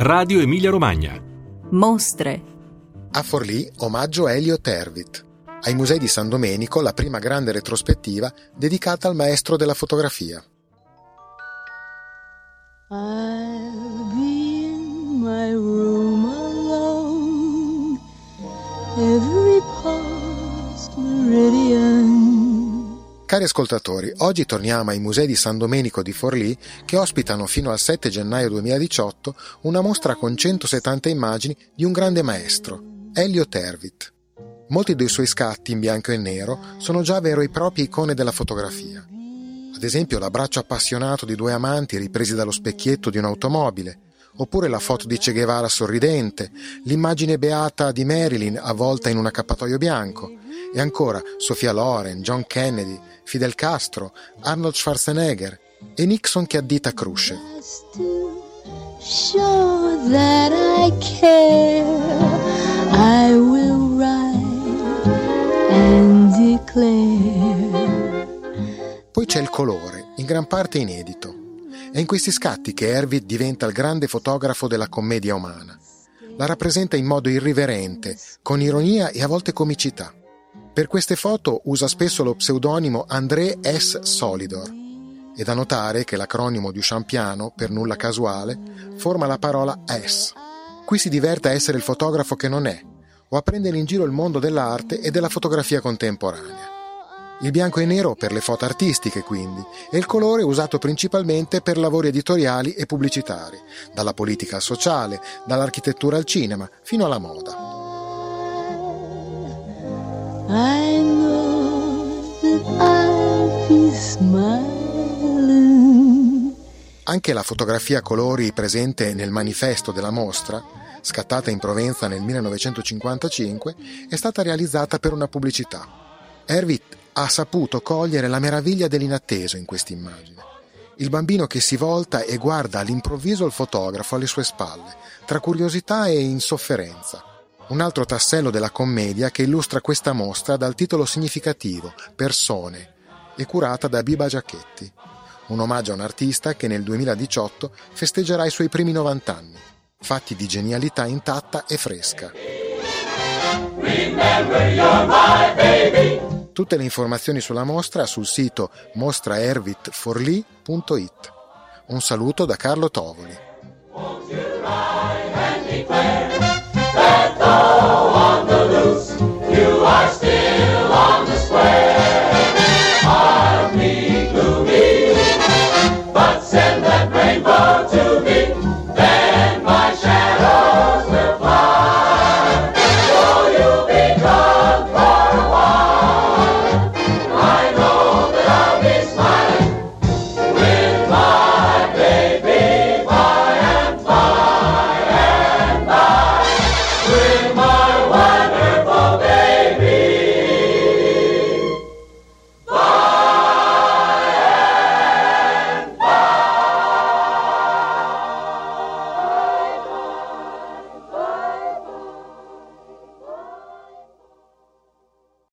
Radio Emilia Romagna. Mostre. A Forlì, omaggio a Elliott Erwitt. Ai Musei di San Domenico, la prima grande retrospettiva dedicata al maestro della fotografia. I'll be in my room alone, every past meridian. Cari ascoltatori, oggi torniamo ai Musei di San Domenico di Forlì che ospitano fino al 7 gennaio 2018 una mostra con 170 immagini di un grande maestro, Elliott Erwitt. Molti dei suoi scatti in bianco e nero sono già vero e proprie icone della fotografia. Ad esempio l'abbraccio appassionato di due amanti ripresi dallo specchietto di un'automobile, oppure la foto di Che Guevara sorridente, l'immagine beata di Marilyn avvolta in un accappatoio bianco, e ancora Sofia Loren, John Kennedy, Fidel Castro, Arnold Schwarzenegger e Nixon che addita Khrushchev. Show that I care, I will write and declare. Poi c'è il colore, in gran parte inedito. È in questi scatti che Erwitt diventa il grande fotografo della commedia umana. La rappresenta in modo irriverente, con ironia e a volte comicità. Per queste foto usa spesso lo pseudonimo André S. Solidor. È da notare che l'acronimo di Champiano, per nulla casuale, forma la parola S. Qui si diverte a essere il fotografo che non è, o a prendere in giro il mondo dell'arte e della fotografia contemporanea. Il bianco e nero per le foto artistiche, quindi, e il colore usato principalmente per lavori editoriali e pubblicitari, dalla politica al sociale, dall'architettura al cinema, fino alla moda. I know that I'll be smiling. Anche la fotografia a colori presente nel manifesto della mostra, scattata in Provenza nel 1955, è stata realizzata per una pubblicità. Erwitt ha saputo cogliere la meraviglia dell'inatteso in questa immagine. Il bambino che si volta e guarda all'improvviso il fotografo alle sue spalle, tra curiosità e insofferenza. Un altro tassello della commedia che illustra questa mostra dal titolo significativo Persone e curata da Biba Giacchetti. Un omaggio a un artista che nel 2018 festeggerà i suoi primi 90 anni, fatti di genialità intatta e fresca. Remember you're my baby. Tutte le informazioni sulla mostra sul sito mostraerwittforlì.it. Un saluto da Carlo Tovoli. Won't you ride and declare that though on the loose you are still